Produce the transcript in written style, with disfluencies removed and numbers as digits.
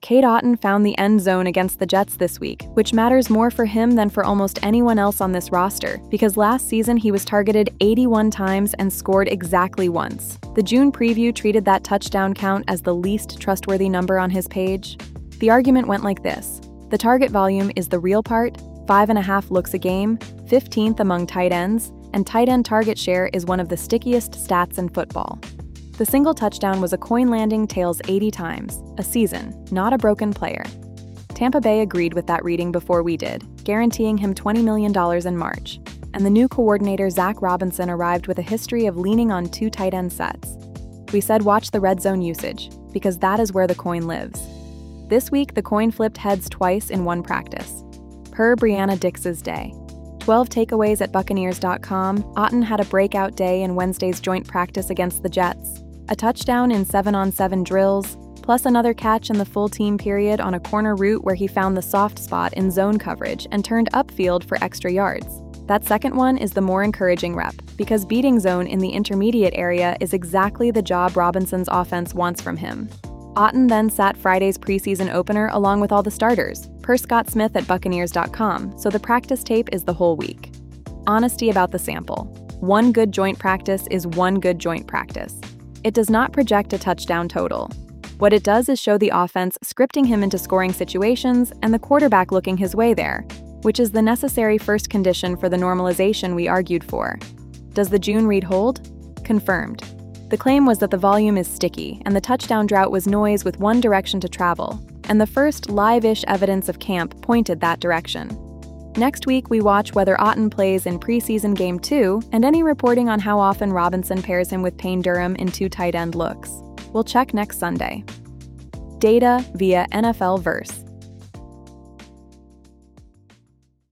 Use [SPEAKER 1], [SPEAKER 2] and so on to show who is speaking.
[SPEAKER 1] Cade Otton found the end zone against the Jets this week, which matters more for him than for almost anyone else on this roster, because last season he was targeted 81 times and scored exactly once. The June preview treated that touchdown count as the least trustworthy number on his page. The argument went like this: the target volume is the real part, 5.5 looks a game, 15th among tight ends, and tight end target share is one of the stickiest stats in football. The single touchdown was a coin landing tails 80 times, a season, not a broken player. Tampa Bay agreed with that reading before we did, guaranteeing him $20 million in March. And the new coordinator Zach Robinson arrived with a history of leaning on 2 tight end sets. We said watch the red zone usage, because that is where the coin lives. This week, the coin flipped heads twice in one practice. Per Brianna Dix's day. 12 takeaways at Buccaneers.com, Otton had a breakout day in Wednesday's joint practice against the Jets. A touchdown in 7-on-7 drills, plus another catch in the full team period on a corner route where he found the soft spot in zone coverage and turned upfield for extra yards. That second one is the more encouraging rep, because beating zone in the intermediate area is exactly the job Robinson's offense wants from him. Otton then sat Friday's preseason opener along with all the starters, per Scott Smith at Buccaneers.com, so the practice tape is the whole week. Honesty about the sample. One good joint practice is one good joint practice. It does not project a touchdown total. What it does is show the offense scripting him into scoring situations and the quarterback looking his way there, which is the necessary first condition for the normalization we argued for. Does the June read hold? Confirmed. The claim was that the volume is sticky and the touchdown drought was noise with one direction to travel, and the first live-ish evidence of camp pointed that direction. Next week, we watch whether Otton plays in preseason Game 2 and any reporting on how often Robinson pairs him with Payne Durham in 2 tight end looks. We'll check next Sunday. Data via NFL Verse.